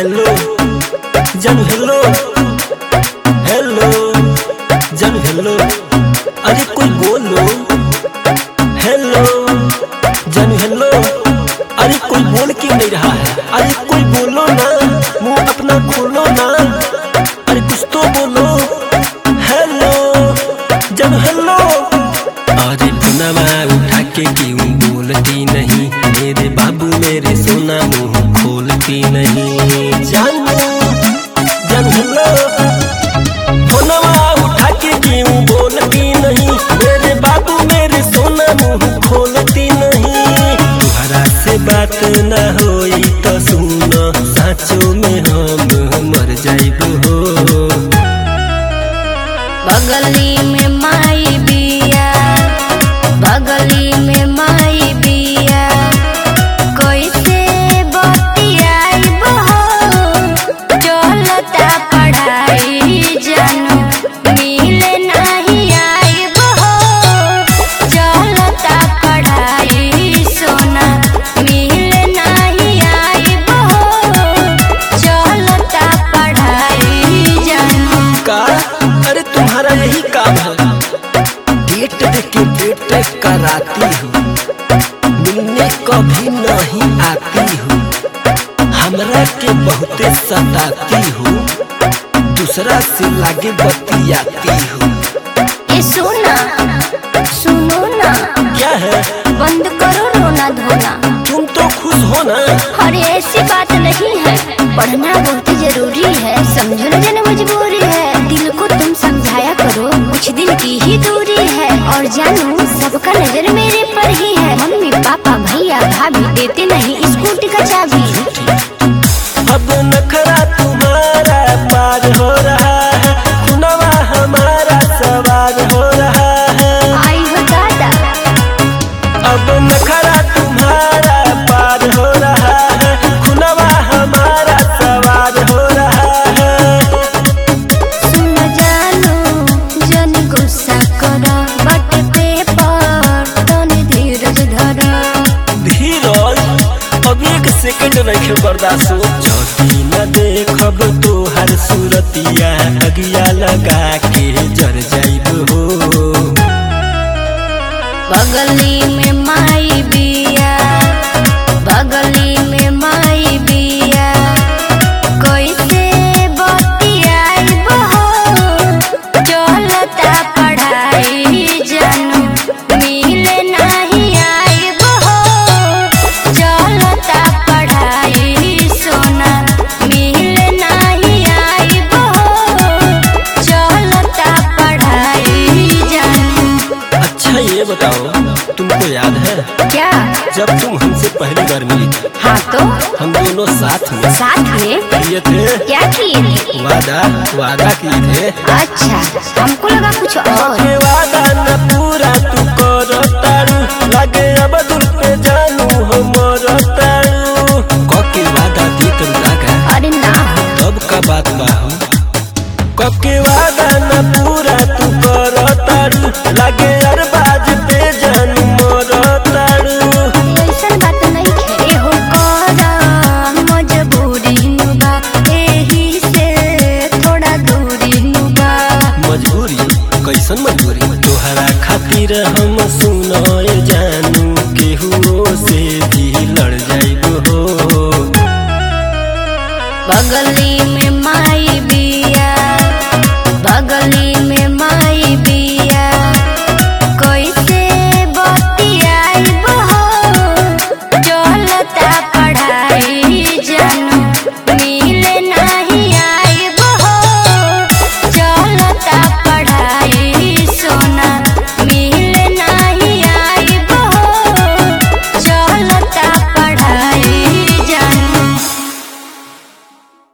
Hello जन hello hello जन hello, अरे कोई बोलो हेलो जन हेलो, अरे कोई बोल क्यों नहीं रहा है? अरे कोई बोलो ना, मुंह अपना खोलो ना, अरे कुछ तो बोलो हेलो जन हेलो। अरे पुनवा उठा के क्यों बोलती नहीं, मेरे बाबू मेरे सोना मुंह खोलती नहीं। जन हेलो पुनवा उठा के क्यों बोलती नहीं, मेरे बाबू मेरे सोना मुंह खोलती नहीं। तुम्हारा से बात न होई तो सुनो, साँचों में हम मर जाइब हो। बगली में माई बिया, बगली में माई बिया, कैसे बतियाइब हो। चलता पढ़ाई जानू मिले नहीं आइब हो। चलता पढ़ाई सोना मिले नहीं आइब हो। चलता पढ़ाई जानू का अरे तुम्हारा यही काम है, डेट देख के डेट कराती हो, मिलने कभी नहीं आती हो, हमरा के बहुते सताती हो, दूसरा से लागे बतियाती हो। ए सोना सुनो ना, क्या है? बंद करो रोना धोना। तुम तो खुश हो ना? अरे ऐसी बात नहीं है, पढ़ना बहुत जरूरी है, समझो ना जन मजबूरी है। दिल को तुम समझाया करो, कुछ दिन की ही दूरी है। और जानू सबका नजर मेरे पर ही है, मम्मी पापा भैया भाभी देते नहीं स्कूटी का चाबी। अब नखरा तुम्हारा पार हो रहा है, खुनवा हमारा सवार हो रहा है। आई हो दादा, अब नखरा तुम्हारा पार हो रहा है, खुनवा हमारा सवार हो रहा है। सुन जानू जन गुस्सा करो, बट पेपर तनी धीरज धरो। धीरज अब एक सेकंड रखे बर्दाश्त हो। चौथी न देखब तो हर सूरतिया, अगिया लगा के जर जाइब हो। बगली में माई बिया, बगली में माई बिया, कैसे बतियाइब हो। चलता पढ़ाई जानू मिले नहीं आइब हो। चलता पढ़ाई सोना मिले नहीं आइब हो। चलता पढ़ाई जानू। अच्छा ये बताओ, तुमको याद है क्या? जब तुम हमसे पहली बार मिली थी, हाँ तो हम दोनों साथ में किए थे क्या किए थे? वादा किए थे। अच्छा, हमको लगा कुछ और। के वादा न पूरा तू करो तारू, लगे अब दूर पे जानू हो मोरो तारू। के वादा दी करू लगा, अरे ना हो, तब का बात बा हो। के वादा न पूरा तू करो तारू, लगे अरबाज पे जानू मोरो तारू। ऐसा बात नहीं है। हो करा मजबूरी नुबा, एही से थोड़ा दूरी नुबा। मजबूरी? कैसन मजबूरी? तोहरा खातिर हम सुनो जानू, केहू से भी लड़ जाइब हो। बगली में माई